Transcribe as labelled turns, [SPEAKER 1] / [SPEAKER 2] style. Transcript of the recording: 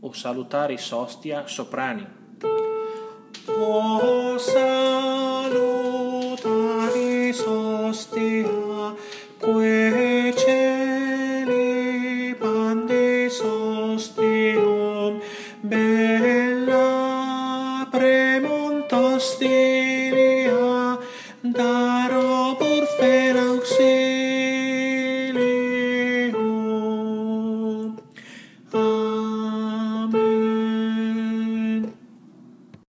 [SPEAKER 1] o salutaris hostia soprani.
[SPEAKER 2] O salutaris hostia, quae celi pandis ostium, bella premunt hostia,